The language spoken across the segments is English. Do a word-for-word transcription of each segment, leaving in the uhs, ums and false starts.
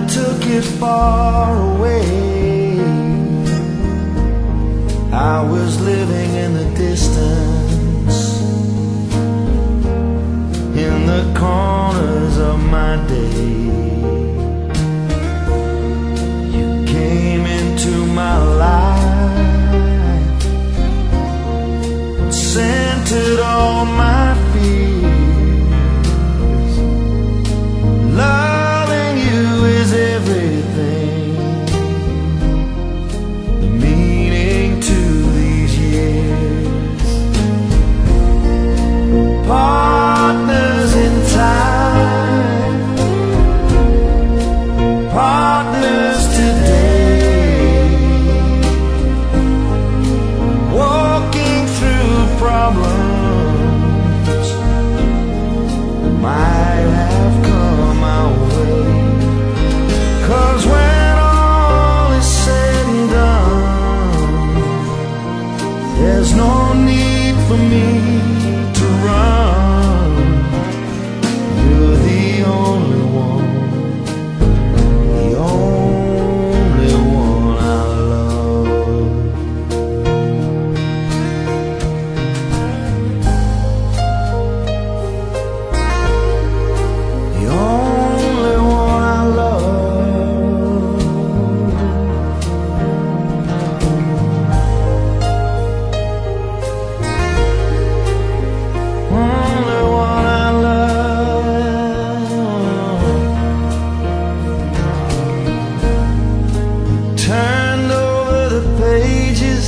took it far away. I was living in the distance, in the corners of my day. You came into my life, centered all my fears. Loving you is everything, the meaning to these years. Partners in time, partners today, walking through problems that might have come our way. 'Cause when all is said and done, there's no need for me to run. You're the only one, the only one I love. The only one I love. Only one I love. Turned over the pages,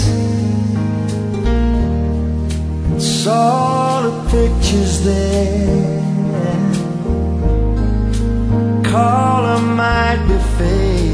saw the pictures there. Color might be faded,